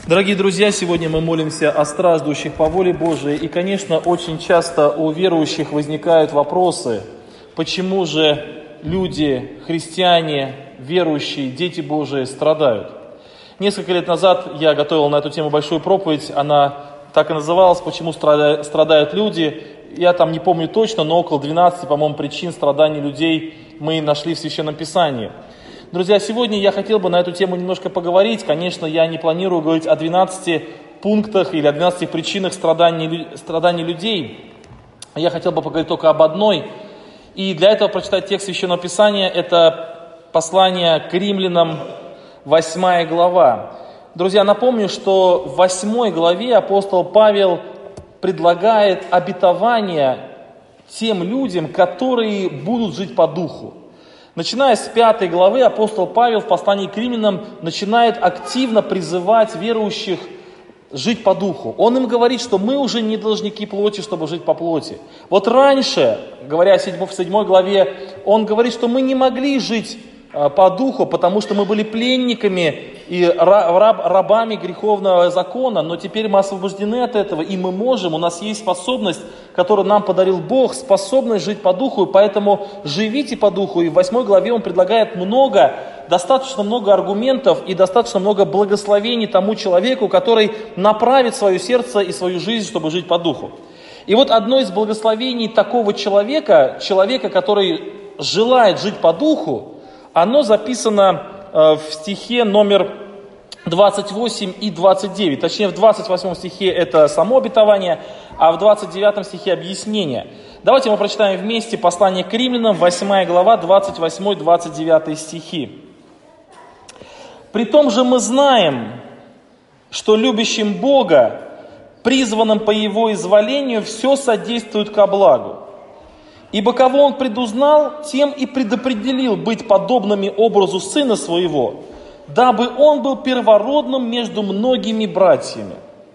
Дорогие друзья, сегодня мы молимся о страждущих по воле Божией. И, конечно, очень часто у верующих возникают вопросы, почему же люди, христиане, верующие, дети Божии страдают. Несколько лет назад я готовил на эту тему большую проповедь, она так и называлась «Почему страдают люди». Я там не помню точно, но около 12, по-моему, причин страданий людей мы нашли в Священном Писании. Друзья, сегодня я хотел бы на эту тему немножко поговорить. Конечно, я не планирую говорить о 12 пунктах или о 12 причинах страданий людей. Я хотел бы поговорить только об одной. И для этого прочитать текст Священного Писания. Это послание к римлянам, 8 глава. Друзья, напомню, что в 8 главе апостол Павел предлагает обетование тем людям, которые будут жить по духу. Начиная с 5 главы, апостол Павел в послании к римлянам начинает активно призывать верующих жить по духу. Он им говорит, что мы уже не должники плоти, чтобы жить по плоти. Вот раньше, говоря в 7 главе, он говорит, что мы не могли жить по духу, потому что мы были пленниками и рабами греховного закона, но теперь мы освобождены от этого, и мы можем, у нас есть способность, которую нам подарил Бог, способность жить по духу, и поэтому живите по духу. И в 8 главе он предлагает достаточно много аргументов и достаточно много благословений тому человеку, который направит свое сердце и свою жизнь, чтобы жить по духу. И вот одно из благословений такого человека, который желает жить по духу, оно записано в стихе номер 28 и 29. Точнее, в 28 стихе это само обетование, а в 29 стихе объяснение. Давайте мы прочитаем вместе послание к римлянам, 8 глава, 28-29 стихи. «Притом же мы знаем, что любящим Бога, призванным по Его изволению, все содействует ко благу. Ибо кого Он предузнал, тем и предопределил быть подобными образу Сына Своего, дабы Он был первородным между многими братьями».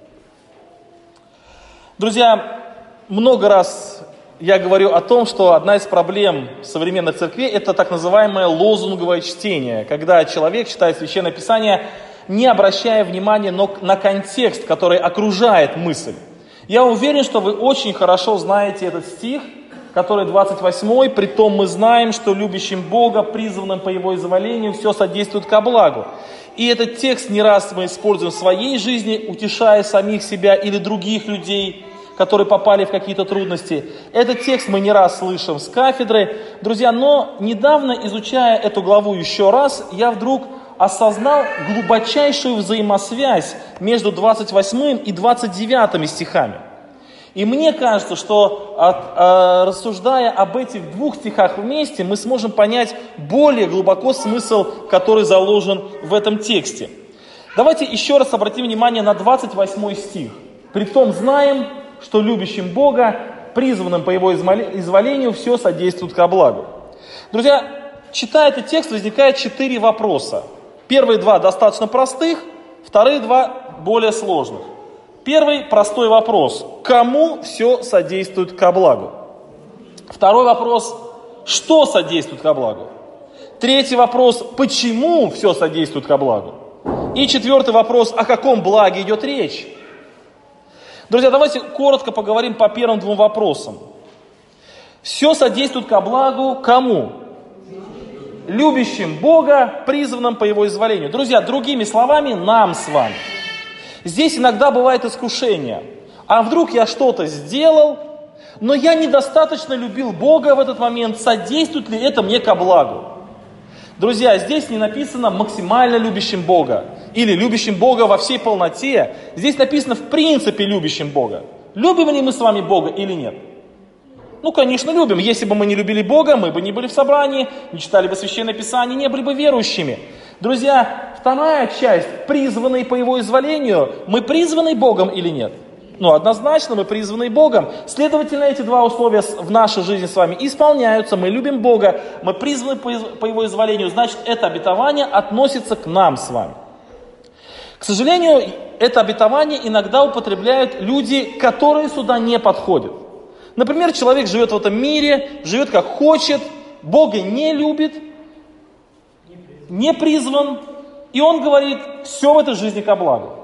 Друзья, много раз я говорю о том, что одна из проблем современных церквей – это так называемое лозунговое чтение, когда человек читает Священное Писание, не обращая внимания на контекст, который окружает мысль. Я уверен, что вы очень хорошо знаете этот стих, который 28-й, «Притом мы знаем, что любящим Бога, призванным по Его изволению, все содействует ко благу». И этот текст не раз мы используем в своей жизни, утешая самих себя или других людей, которые попали в какие-то трудности. Этот текст мы не раз слышим с кафедры. Друзья, но недавно, изучая эту главу еще раз, я вдруг осознал глубочайшую взаимосвязь между 28 и 29 стихами. И мне кажется, что рассуждая об этих двух стихах вместе, мы сможем понять более глубоко смысл, который заложен в этом тексте. Давайте еще раз обратим внимание на 28 стих. «Притом знаем, что любящим Бога, призванным по Его изволению, все содействует ко благу». Друзья, читая этот текст, возникает 4 вопроса. Первые 2 достаточно простых, вторые 2 более сложных. Первый простой вопрос. Кому все содействует ко благу? Второй вопрос. Что содействует ко благу? Третий вопрос. Почему все содействует ко благу? И четвертый вопрос. О каком благе идет речь? Друзья, давайте коротко поговорим по первым 2 вопросам. Все содействует ко благу кому? Любящим Бога, призванным по Его изволению. Друзья, другими словами, нам с вами. Здесь иногда бывает искушение. А вдруг я что-то сделал, но я недостаточно любил Бога в этот момент, содействует ли это мне ко благу? Друзья, здесь не написано максимально любящим Бога или любящим Бога во всей полноте. Здесь написано в принципе любящим Бога. Любим ли мы с вами Бога или нет? Ну, конечно, любим. Если бы мы не любили Бога, мы бы не были в собрании, не читали бы Священное Писание, не были бы верующими. Друзья, вторая часть, призванные по Его изволению, мы призваны Богом или нет? Ну, однозначно, мы призваны Богом. Следовательно, эти 2 условия в нашей жизни с вами исполняются. Мы любим Бога, мы призваны по Его изволению. Значит, это обетование относится к нам с вами. К сожалению, это обетование иногда употребляют люди, которые сюда не подходят. Например, человек живет в этом мире, живет как хочет, Бога не любит, не призван, и он говорит, все в этой жизни ко благу.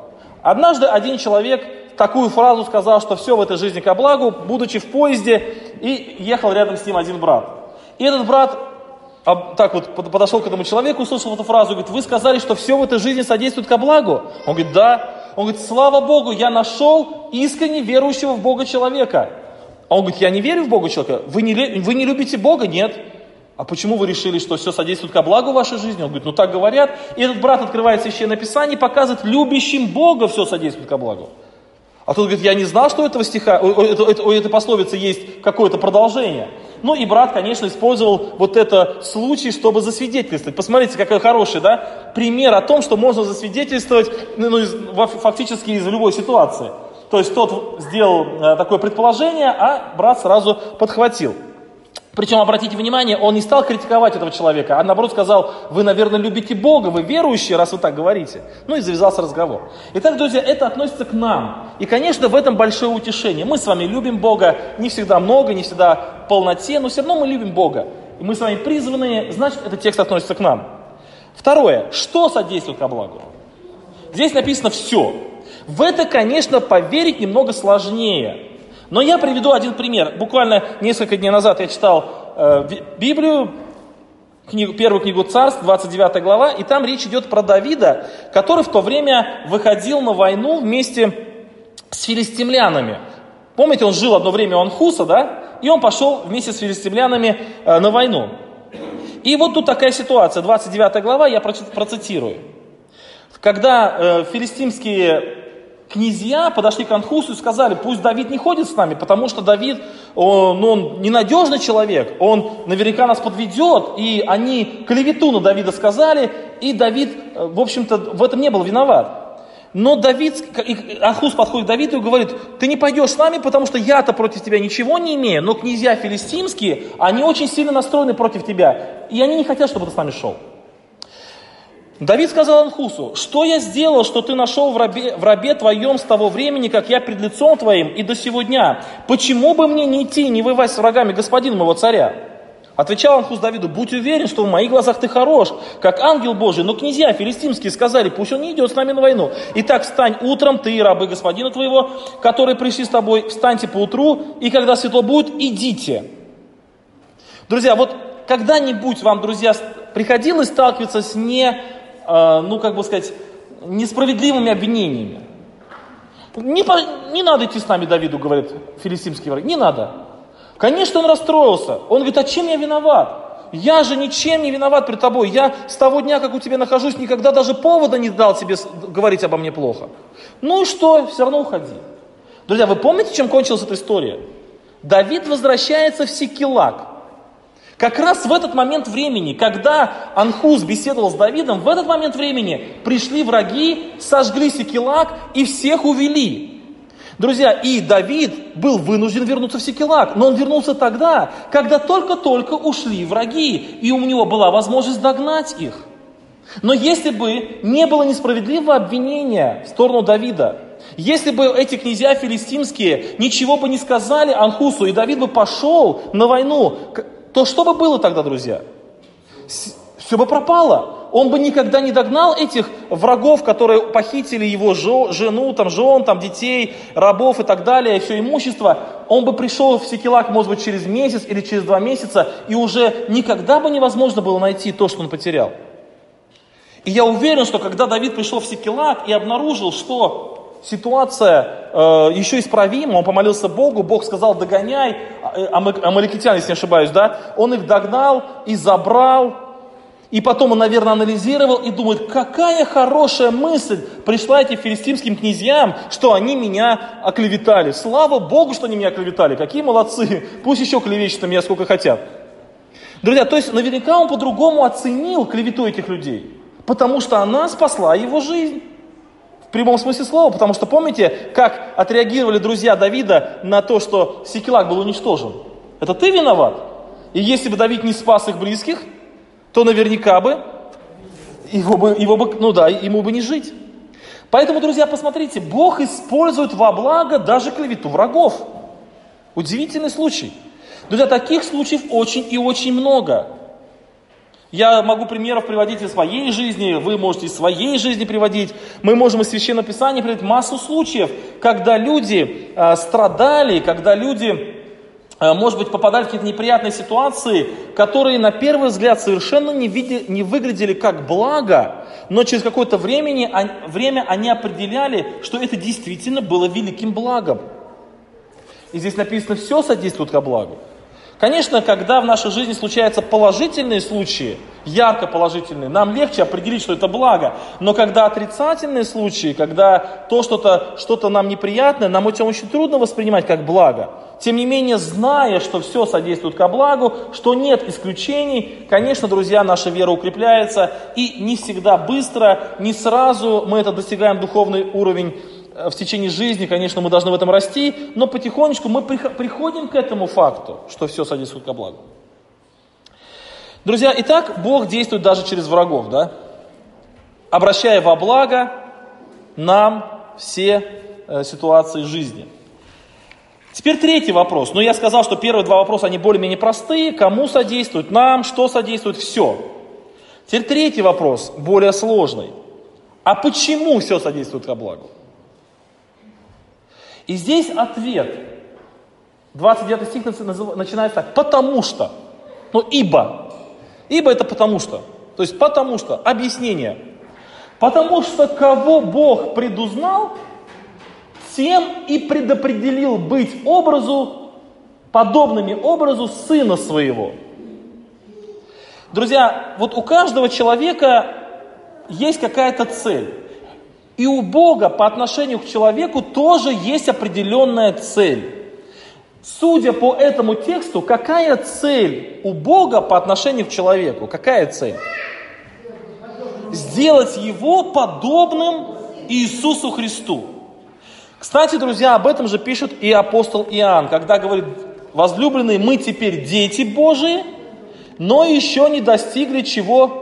Однажды один человек такую фразу сказал, что все в этой жизни ко благу, будучи в поезде, и ехал рядом с ним один брат. И этот брат так вот подошел к этому человеку, услышал эту фразу, говорит: вы сказали, что все в этой жизни содействует ко благу? Он говорит: да. Он говорит: слава Богу, я нашел искренне верующего в Бога человека. А он говорит: я не верю в Бога человека. Вы не любите Бога? Нет. А почему вы решили, что все содействует ко благу в вашей жизни? Он говорит: ну так говорят. И этот брат открывает Священное Писание и показывает: любящим Бога все содействует ко благу. А тот говорит: я не знал, что у этого стиха, у этой пословицы есть какое-то продолжение. Ну и брат, конечно, использовал вот этот случай, чтобы засвидетельствовать. Посмотрите, какой хороший, да, пример о том, что можно засвидетельствовать фактически из любой ситуации. То есть тот сделал такое предположение, а брат сразу подхватил. Причем, обратите внимание, он не стал критиковать этого человека, а наоборот сказал: вы, наверное, любите Бога, вы верующие, раз вы так говорите. Ну и завязался разговор. Итак, друзья, это относится к нам. И, конечно, в этом большое утешение. Мы с вами любим Бога, не всегда много, не всегда в полноте, но все равно мы любим Бога. И мы с вами призваны, значит, этот текст относится к нам. Второе. Что содействует ко благу? Здесь написано все. В это, конечно, поверить немного сложнее. Но я приведу один пример. Буквально несколько дней назад я читал Библию, первую книгу Царств, 29 глава, и там речь идет про Давида, который в то время выходил на войну вместе с филистимлянами. Помните, он жил одно время у Анхуса, да? И он пошел вместе с филистимлянами на войну. И вот тут такая ситуация, 29 глава, я процитирую. Когда филистимские князья подошли к Анхусу и сказали: пусть Давид не ходит с нами, потому что Давид, он ненадежный человек, он наверняка нас подведет. И они клевету на Давида сказали, и Давид, в общем-то, в этом не был виноват. Но Анхус подходит к Давиду и говорит: ты не пойдешь с нами, потому что я-то против тебя ничего не имею, но князья филистимские, они очень сильно настроены против тебя, и они не хотят, чтобы ты с нами шел. Давид сказал Анхусу: что я сделал, что ты нашел в рабе твоем с того времени, как я пред лицом твоим, и до сего дня? Почему бы мне не идти, не воевать с врагами господина моего царя? Отвечал Анхус Давиду: будь уверен, что в моих глазах ты хорош, как ангел Божий. Но князья филистимские сказали: пусть он не идет с нами на войну. Итак, встань утром, ты и рабы господина твоего, которые пришли с тобой, встаньте поутру, и когда светло будет, идите. Друзья, вот когда-нибудь вам, друзья, приходилось сталкиваться с несправедливыми обвинениями? Не надо идти с нами, Давиду, говорит филистимский враг, не надо. Конечно, он расстроился. Он говорит: а чем я виноват? Я же ничем не виноват перед тобой. Я с того дня, как у тебя нахожусь, никогда даже повода не дал тебе говорить обо мне плохо. Ну и что? Все равно уходи. Друзья, вы помните, чем кончилась эта история? Давид возвращается в Сикилаг. Как раз в этот момент времени, когда Анхус беседовал с Давидом, в этот момент времени пришли враги, сожгли Сикилаг и всех увели. Друзья, и Давид был вынужден вернуться в Сикилаг, но он вернулся тогда, когда только-только ушли враги, и у него была возможность догнать их. Но если бы не было несправедливого обвинения в сторону Давида, если бы эти князья филистимские ничего бы не сказали Анхусу, и Давид бы пошел на войну, то что бы было тогда, друзья? Все бы пропало. Он бы никогда не догнал этих врагов, которые похитили его жену, жен, детей, рабов и так далее, все имущество. Он бы пришел в Сикилаг, может быть, через месяц или через 2 месяца, и уже никогда бы невозможно было найти то, что он потерял. И я уверен, что когда Давид пришел в Сикилаг и обнаружил, что ситуация еще исправима, он помолился Богу, Бог сказал: догоняй, амаликитян, если не ошибаюсь, да, он их догнал и забрал, и потом он, наверное, анализировал и думает: какая хорошая мысль пришла этим филистимским князьям, что они меня оклеветали. Слава Богу, что они меня оклеветали, какие молодцы, пусть еще клевещут на меня сколько хотят. Друзья, то есть наверняка он по-другому оценил клевету этих людей, потому что она спасла его жизнь. В прямом смысле слова, потому что помните, как отреагировали друзья Давида на то, что Сикилаг был уничтожен? Это ты виноват? И если бы Давид не спас их близких, то наверняка бы ему бы не жить. Поэтому, друзья, посмотрите, Бог использует во благо даже клевету врагов. Удивительный случай. Друзья, таких случаев очень и очень много. Я могу примеров приводить из своей жизни, вы можете из своей жизни приводить. Мы можем из Священного Писания приводить массу случаев, когда люди страдали, когда люди, может быть, попадали в какие-то неприятные ситуации, которые на первый взгляд совершенно не выглядели как благо, но через какое-то время они определяли, что это действительно было великим благом. И здесь написано, все содействует ко благу. Конечно, когда в нашей жизни случаются положительные случаи, ярко положительные, нам легче определить, что это благо. Но когда отрицательные случаи, когда что-то нам неприятное, нам это очень трудно воспринимать как благо. Тем не менее, зная, что все содействует ко благу, что нет исключений, конечно, друзья, наша вера укрепляется. И не всегда быстро, не сразу мы это достигаем духовный уровень. В течение жизни, конечно, мы должны в этом расти, но потихонечку мы приходим к этому факту, что все содействует ко благу. Друзья, итак, Бог действует даже через врагов, да? Обращая во благо нам все ситуации жизни. Теперь третий вопрос. Я сказал, что первые два вопроса, они более-менее простые. Кому содействует? Нам. Что содействует? Все. Теперь третий вопрос, более сложный. А почему все содействует ко благу? И здесь ответ. 29 стих начинается так. Потому что. Ибо. Ибо это потому что. То есть потому что. Объяснение. Потому что кого Бог предузнал, тем и предопределил быть подобными образу Сына Своего. Друзья, вот у каждого человека есть какая-то цель. И у Бога по отношению к человеку тоже есть определенная цель. Судя по этому тексту, какая цель у Бога по отношению к человеку? Какая цель? Сделать его подобным Иисусу Христу. Кстати, друзья, об этом же пишет и апостол Иоанн, когда говорит: возлюбленные, мы теперь дети Божии, но еще не достигли чего...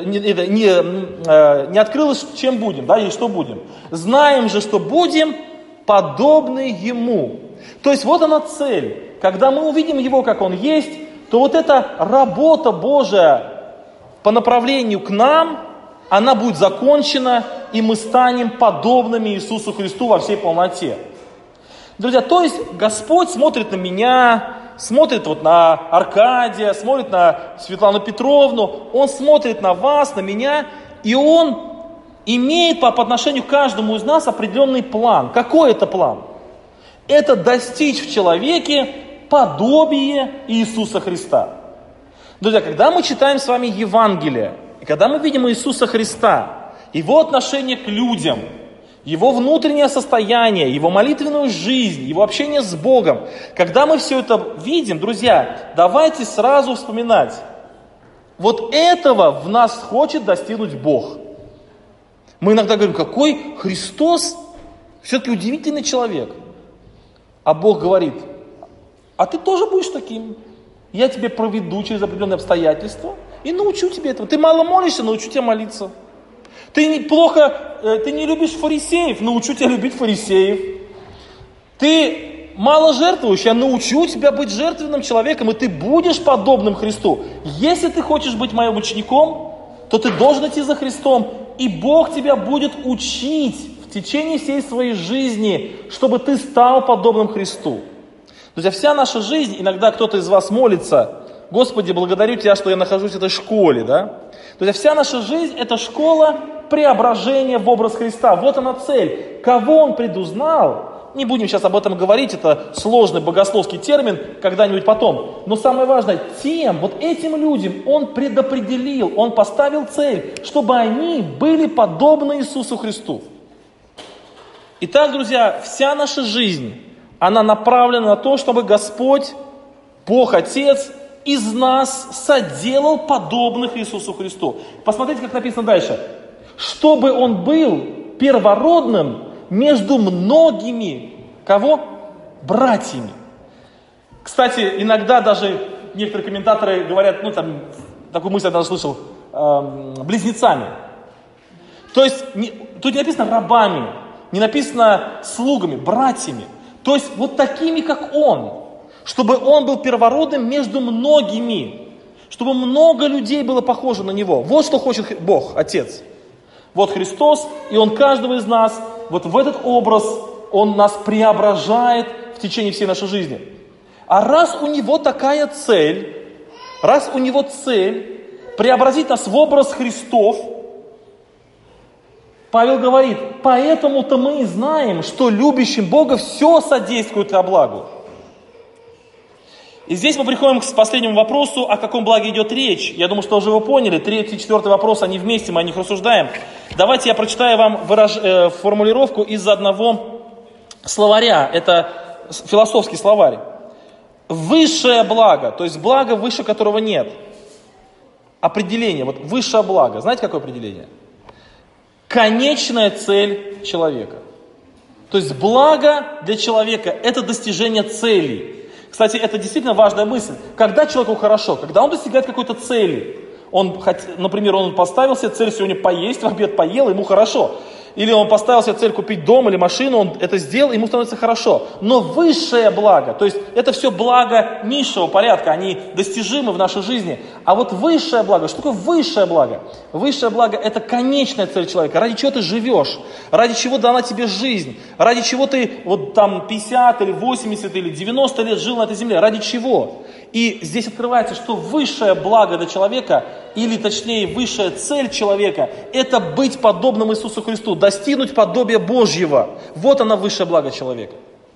Не открылось, чем будем, да, или что будем. Знаем же, что будем подобны Ему. То есть вот она цель. Когда мы увидим Его, как Он есть, то вот эта работа Божия по направлению к нам, она будет закончена, и мы станем подобными Иисусу Христу во всей полноте. Друзья, то есть Господь смотрит на меня, смотрит вот на Аркадия, смотрит на Светлану Петровну, Он смотрит на вас, на меня, и Он имеет по отношению к каждому из нас определенный план. Какой это план? Это достичь в человеке подобие Иисуса Христа. Друзья, когда мы читаем с вами Евангелие, и когда мы видим Иисуса Христа, Его отношение к людям, Его внутреннее состояние, Его молитвенную жизнь, Его общение с Богом. Когда мы все это видим, друзья, давайте сразу вспоминать. Вот этого в нас хочет достигнуть Бог. Мы иногда говорим, какой Христос все-таки удивительный человек. А Бог говорит, а ты тоже будешь таким. Я тебя проведу через определенные обстоятельства и научу тебя этого. Ты мало молишься, научу тебя молиться. Ты не любишь фарисеев, научу тебя любить фарисеев. Ты мало жертвуешь, я научу тебя быть жертвенным человеком, и ты будешь подобным Христу. Если ты хочешь быть моим учеником, то ты должен идти за Христом, и Бог тебя будет учить в течение всей своей жизни, чтобы ты стал подобным Христу. Друзья, вся наша жизнь, иногда кто-то из вас молится, Господи, благодарю Тебя, что я нахожусь в этой школе, да? Друзья, вся наша жизнь – это школа преображения в образ Христа. Вот она цель. Кого Он предузнал, не будем сейчас об этом говорить, это сложный богословский термин, когда-нибудь потом. Но самое важное, этим людям Он предопределил, Он поставил цель, чтобы они были подобны Иисусу Христу. Итак, друзья, вся наша жизнь, она направлена на то, чтобы Господь, Бог Отец, из нас соделал подобных Иисусу Христу. Посмотрите, как написано дальше. Чтобы Он был первородным между многими, кого? Братьями. Кстати, иногда даже некоторые комментаторы говорят, такую мысль я даже слышал, близнецами. То есть, тут не написано рабами, не написано слугами, братьями. То есть, вот такими, как Он. Чтобы Он был первородным между многими. чтобы много людей было похоже на Него. Вот что хочет Бог, Отец. Вот Христос, и Он каждого из нас, вот в этот образ, Он нас преображает в течение всей нашей жизни. А раз у Него такая цель, раз у Него цель преобразить нас в образ Христов, Павел говорит, поэтому-то мы и знаем, что любящим Бога все содействует ко благу. И здесь мы приходим к последнему вопросу, о каком благе идет речь. Я думаю, что уже вы поняли, 3-й и 4-й вопрос, они вместе, мы о них рассуждаем. Давайте я прочитаю вам формулировку из одного словаря, это философский словарь. Высшее благо, то есть благо, выше которого нет. Определение, вот высшее благо, знаете, какое определение? Конечная цель человека. То есть благо для человека – это достижение целей. Кстати, это действительно важная мысль. Когда человеку хорошо, когда он достигает какой-то цели, например, он поставил себе цель сегодня поесть, в обед поел, ему хорошо. Или он поставил себе цель купить дом или машину, он это сделал, ему становится хорошо. Но высшее благо, то есть это все благо низшего порядка, они достижимы в нашей жизни. А вот высшее благо, что такое высшее благо? Высшее благо – это конечная цель человека, ради чего ты живешь, ради чего дана тебе жизнь, ради чего ты вот там 50 или 80 или 90 лет жил на этой земле, ради чего? И здесь открывается, что высшее благо для человека, или точнее высшая цель человека, это быть подобным Иисусу Христу, достигнуть подобия Божьего. Вот она высшее благо человека.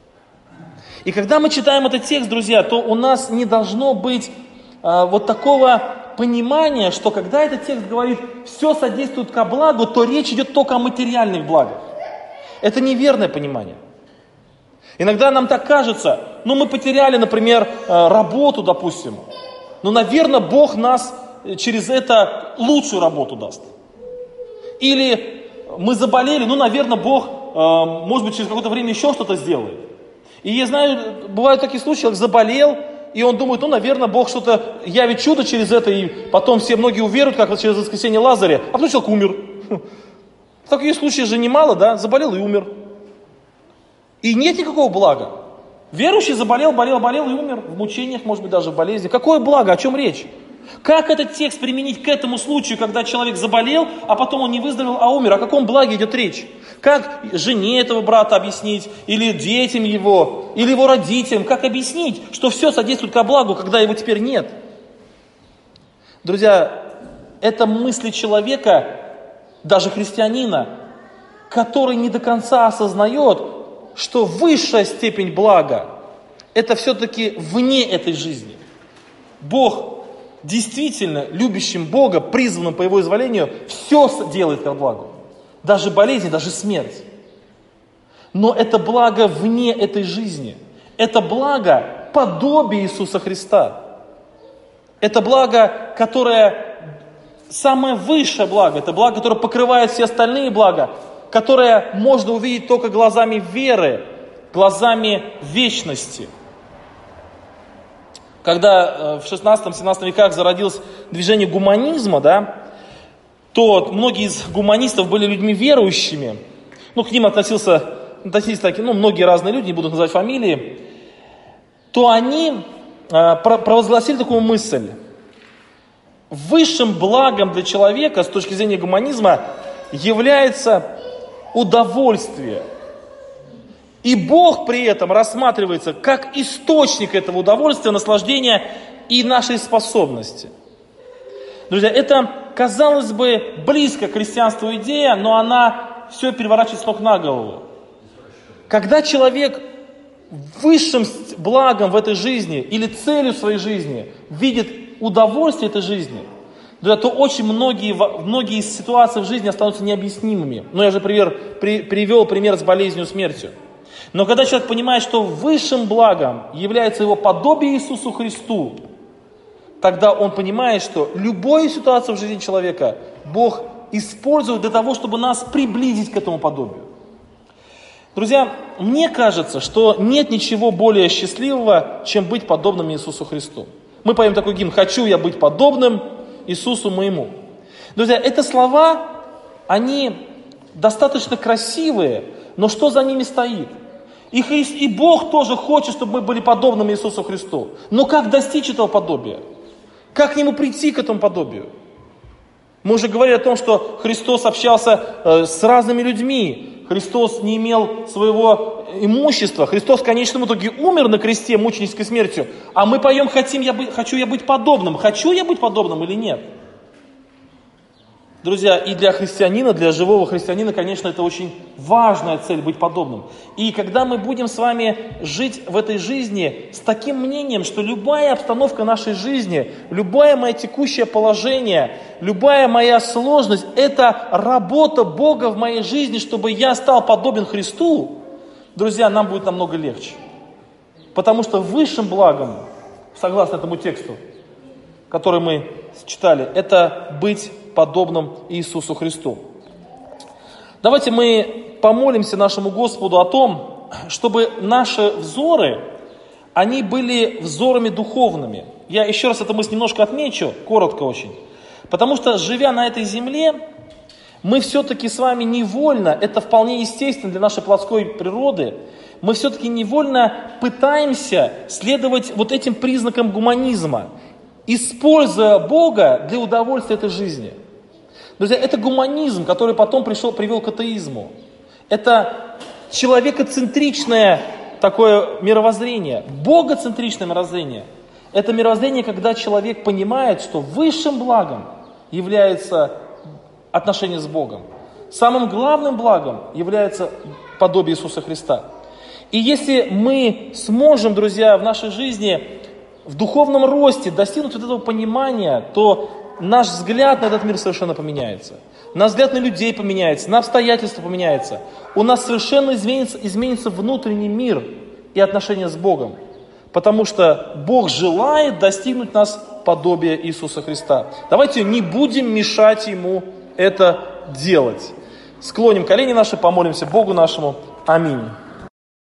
И когда мы читаем этот текст, друзья, то у нас не должно быть вот такого понимания, что когда этот текст говорит «все содействует ко благу», то речь идет только о материальных благах. Это неверное понимание. Иногда нам так кажется, мы потеряли, например, работу, допустим. Наверное, Бог нас через это лучшую работу даст. Или мы заболели, наверное, Бог, может быть, через какое-то время еще что-то сделает. И я знаю, бывают такие случаи, человек заболел, и он думает, наверное, Бог что-то явит чудо через это, и потом все многие уверуют, как через воскресение Лазаря, а потом человек умер. Такие случаи же немало, да? Заболел и умер. И нет никакого блага. Верующий заболел, болел и умер в мучениях, может быть, даже в болезни. Какое благо? О чем речь? Как этот текст применить к этому случаю, когда человек заболел, а потом он не выздоровел, а умер? О каком благе идет речь? Как жене этого брата объяснить, или детям его, или его родителям? Как объяснить, что все содействует ко благу, когда его теперь нет? Друзья, это мысли человека, даже христианина, который не до конца осознает, что высшая степень блага – это все-таки вне этой жизни. Бог действительно, любящим Бога, призванным по Его изволению, все делает ко благу. Даже болезни, даже смерть. Но это благо вне этой жизни. Это благо подобие Иисуса Христа. Это благо, которое самое высшее благо. Это благо, которое покрывает все остальные блага, которое можно увидеть только глазами веры, глазами вечности. Когда в 16-17 веках зародилось движение гуманизма, то многие из гуманистов были людьми верующими. К ним относились такие, многие разные люди, не буду называть фамилии. То они провозгласили такую мысль. Высшим благом для человека с точки зрения гуманизма является удовольствие. И Бог при этом рассматривается как источник этого удовольствия, наслаждения и нашей способности. Друзья, это, казалось бы, близко к христианству идея, но она все переворачивает с ног на голову. Когда человек высшим благом в этой жизни или целью своей жизни видит удовольствие этой жизни, то очень многие ситуации в жизни останутся необъяснимыми. Я же привел пример с болезнью, смертью. Но когда человек понимает, что высшим благом является его подобие Иисусу Христу, тогда он понимает, что любую ситуацию в жизни человека Бог использует для того, чтобы нас приблизить к этому подобию. Друзья, мне кажется, что нет ничего более счастливого, чем быть подобным Иисусу Христу. Мы поем такой гимн «Хочу я быть подобным Иисусу моему». Друзья, эти слова, они достаточно красивые, но что за ними стоит? И Бог тоже хочет, чтобы мы были подобными Иисусу Христу. Но как достичь этого подобия? Как к нему прийти, к этому подобию? Мы уже говорили о том, что Христос общался с разными людьми. Христос не имел своего имущества. Христос в конечном итоге умер на кресте мученической смертью. А мы поем «Хочу я быть подобным». Хочу я быть подобным или нет? Друзья, и для христианина, для живого христианина, конечно, это очень важная цель быть подобным. И когда мы будем с вами жить в этой жизни с таким мнением, что любая обстановка нашей жизни, любое мое текущее положение, любая моя сложность, это работа Бога в моей жизни, чтобы я стал подобен Христу, друзья, нам будет намного легче. Потому что высшим благом, согласно этому тексту, который мы читали, это быть подобным Иисусу Христу. Давайте мы помолимся нашему Господу о том, чтобы наши взоры, они были взорами духовными. Я еще раз эту мысль немножко отмечу, коротко очень. Потому что, живя на этой земле, мы все-таки с вами невольно, это вполне естественно для нашей плотской природы, мы все-таки невольно пытаемся следовать вот этим признакам гуманизма, используя Бога для удовольствия этой жизни. Друзья, это гуманизм, который потом привел к атеизму. Это человекоцентричное такое мировоззрение, богоцентричное мировоззрение. Это мировоззрение, когда человек понимает, что высшим благом является отношение с Богом. Самым главным благом является подобие Иисуса Христа. И если мы сможем, друзья, в нашей жизни в духовном росте достигнуть вот этого понимания, то наш взгляд на этот мир совершенно поменяется. Наш взгляд на людей поменяется, на обстоятельства поменяется. У нас совершенно изменится внутренний мир и отношения с Богом. Потому что Бог желает достигнуть нас подобия Иисуса Христа. Давайте не будем мешать Ему это делать. Склоним колени наши, помолимся Богу нашему. Аминь.